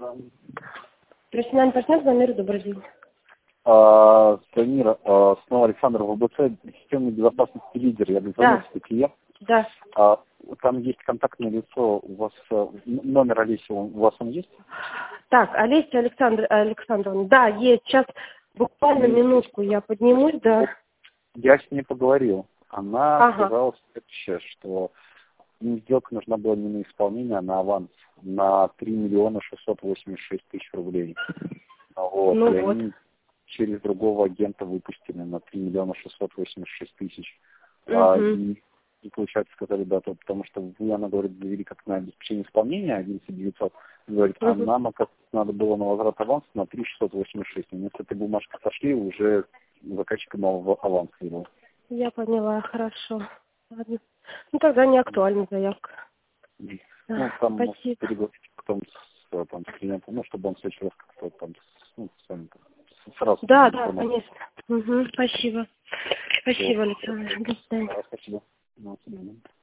Профессиональный партнер, Замир, добрый день. Замир, снова Александр, ВБЦ, системной безопасности лидер. Я дозвонился до клиента. Да. Там есть контактное лицо, у вас номер Олеси, у вас он есть? Так, Олеся Александровна, да, есть. Сейчас буквально минутку я поднимусь, да. Я с ней поговорил. Она сказала следующее, что сделка нужна была не на исполнение, а на аванс на 3 миллиона 686 тысяч рублей. Вот. Ну и вот. они через другого агента выпустили на 3 миллиона 686 тысяч. И получается, сказали, да, потому что вы, она говорит, завели как на обеспечение исполнения 11900, говорит, а нам, оказывается, надо было на возврат аванса на 3686. И мы с этой бумажкой сошли, уже заказчика нового аванса его. Я поняла, хорошо. Ладно. Ну тогда не актуальна заявка. Ну, там спасибо. переговорить потом с клиентом, ну, чтобы он в следующий раз как-то там, сами сразу. Да, конечно. Спасибо. Спасибо, Александр. До свидания. Спасибо.